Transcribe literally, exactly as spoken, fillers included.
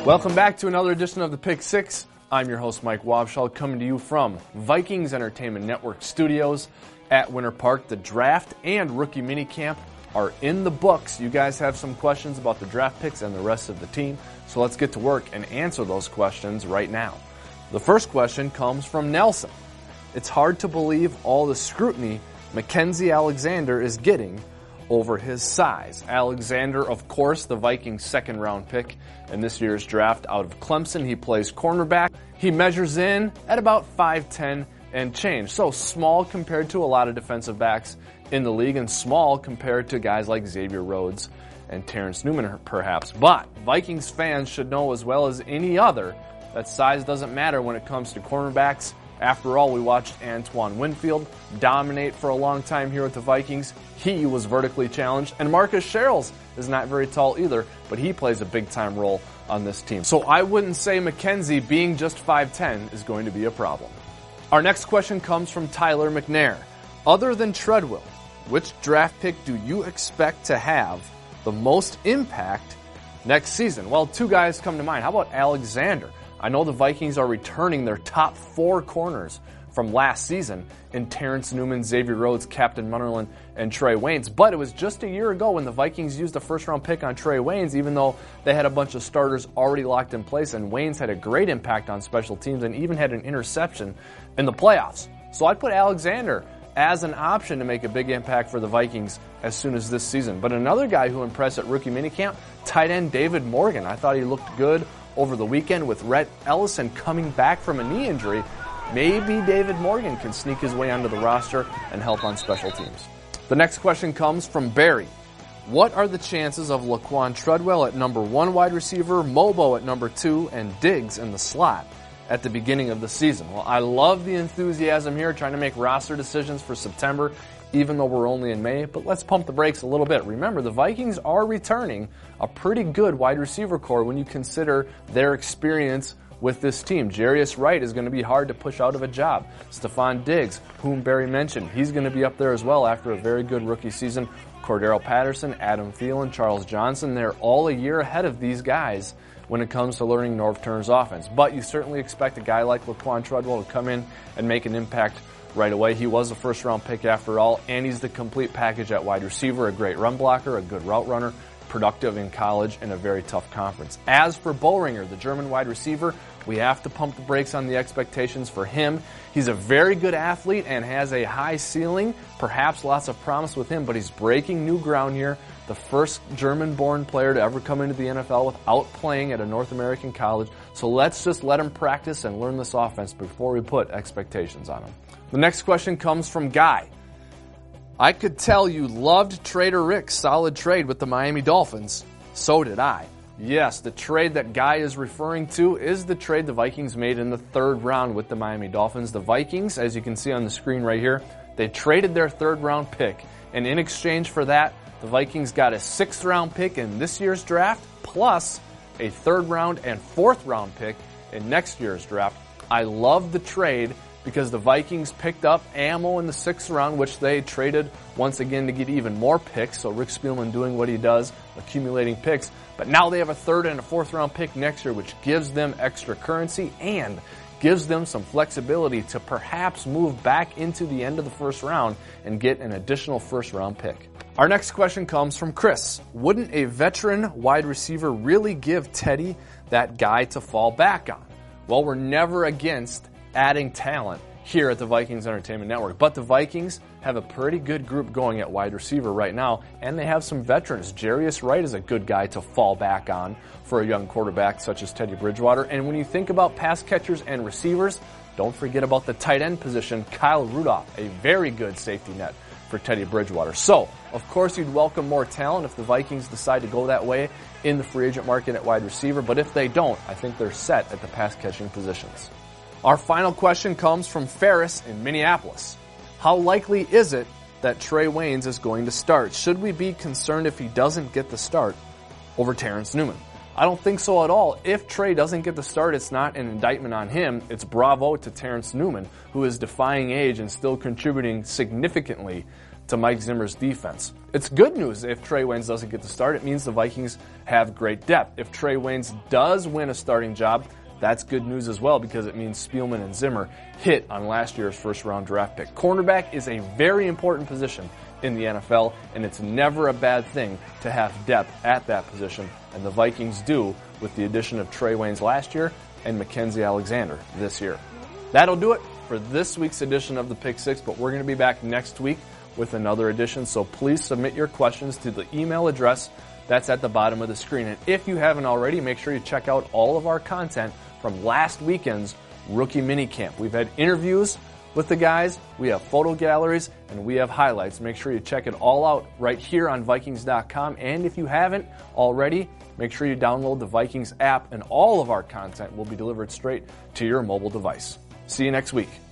Welcome back to another edition of the Pick Six. I'm your host, Mike Wabschall, coming to you from Vikings Entertainment Network studios at Winter Park. The draft and rookie minicamp are in the books. You guys have some questions about the draft picks and the rest of the team, so let's get to work and answer those questions right now. The first question comes from Nelson. It's hard to believe all the scrutiny Mackensie Alexander is getting over his size. Alexander, of course, the Vikings' second-round pick in this year's draft out of Clemson. He plays cornerback. He measures in at about five ten and change. So small compared to a lot of defensive backs in the league and small compared to guys like Xavier Rhodes and Terrence Newman, perhaps. But Vikings fans should know as well as any other that size doesn't matter when it comes to cornerbacks. After all, we watched Antoine Winfield dominate for a long time here with the Vikings. He was vertically challenged, and Marcus Sherrills is not very tall either, but he plays a big-time role on this team. So I wouldn't say Mackensie being just five ten is going to be a problem. Our next question comes from Tyler McNair. Other than Treadwell, which draft pick do you expect to have the most impact next season? Well, two guys come to mind. How about Alexander? I know the Vikings are returning their top four corners from last season in Terrence Newman, Xavier Rhodes, Captain Munnerlyn, and Trey Waynes. But it was just a year ago when the Vikings used a first-round pick on Trey Waynes, even though they had a bunch of starters already locked in place, and Waynes had a great impact on special teams and even had an interception in the playoffs. So I'd put Alexander as an option to make a big impact for the Vikings as soon as this season. But another guy who impressed at rookie minicamp, tight end David Morgan. I thought he looked good over the weekend with Rhett Ellison coming back from a knee injury. Maybe David Morgan can sneak his way onto the roster and help on special teams. The next question comes from Barry. What are the chances of Laquan Treadwell at number one wide receiver, Mobo at number two, and Diggs in the slot at the beginning of the season? Well, I love the enthusiasm here, trying to make roster decisions for September, even though we're only in May, but let's pump the brakes a little bit. Remember, the Vikings are returning a pretty good wide receiver core when you consider their experience with this team. Jarius Wright is going to be hard to push out of a job. Stephon Diggs, whom Barry mentioned, he's going to be up there as well after a very good rookie season. Cordero Patterson, Adam Thielen, Charles Johnson, they're all a year ahead of these guys when it comes to learning Norv Turner's offense. But you certainly expect a guy like Laquan Treadwell to come in and make an impact right away. He was a first-round pick after all, and he's the complete package at wide receiver, a great run blocker, a good route runner, productive in college, and a very tough conference. As for Boehringer, the German wide receiver, we have to pump the brakes on the expectations for him. He's a very good athlete and has a high ceiling, perhaps lots of promise with him, but he's breaking new ground here. The first German-born player to ever come into the N F L without playing at a North American college. So let's just let him practice and learn this offense before we put expectations on him. The next question comes from Guy. I could tell you loved Trader Rick's solid trade with the Miami Dolphins. So did I. Yes, the trade that Guy is referring to is the trade the Vikings made in the third round with the Miami Dolphins. The Vikings, as you can see on the screen right here, they traded their third round pick, and in exchange for that, the Vikings got a sixth round pick in this year's draft, plus a third round and fourth round pick in next year's draft. I love the trade because the Vikings picked up ammo in the sixth round, which they traded once again to get even more picks. So Rick Spielman doing what he does, accumulating picks. But now they have a third and a fourth round pick next year, which gives them extra currency and gives them some flexibility to perhaps move back into the end of the first round and get an additional first round pick. Our next question comes from Chris. Wouldn't a veteran wide receiver really give Teddy that guy to fall back on? Well, we're never against adding talent here at the Vikings Entertainment Network, but the Vikings have a pretty good group going at wide receiver right now, and they have some veterans. Jarius Wright is a good guy to fall back on for a young quarterback such as Teddy Bridgewater. And when you think about pass catchers and receivers, don't forget about the tight end position, Kyle Rudolph, a very good safety net for Teddy Bridgewater. So, of course, you'd welcome more talent if the Vikings decide to go that way in the free agent market at wide receiver, but if they don't, I think they're set at the pass catching positions. Our final question comes from Ferris in Minneapolis. How likely is it that Trey Waynes is going to start? Should we be concerned if he doesn't get the start over Terrence Newman? I don't think so at all. If Trey doesn't get the start, it's not an indictment on him. It's bravo to Terrence Newman, who is defying age and still contributing significantly to Mike Zimmer's defense. It's good news if Trae Waynes doesn't get the start. It means the Vikings have great depth. If Trae Waynes does win a starting job, that's good news as well because it means Spielman and Zimmer hit on last year's first-round draft pick. Cornerback is a very important position in the N F L, and it's never a bad thing to have depth at that position, and the Vikings do with the addition of Trae Waynes last year and Mackenzie Alexander this year. That'll do it for this week's edition of the Pick Six, but we're going to be back next week with another edition, so please submit your questions to the email address that's at the bottom of the screen. And if you haven't already, make sure you check out all of our content from last weekend's rookie minicamp. We've had interviews with the guys, we have photo galleries, and we have highlights. Make sure you check it all out right here on Vikings dot com. And if you haven't already, make sure you download the Vikings app, and all of our content will be delivered straight to your mobile device. See you next week.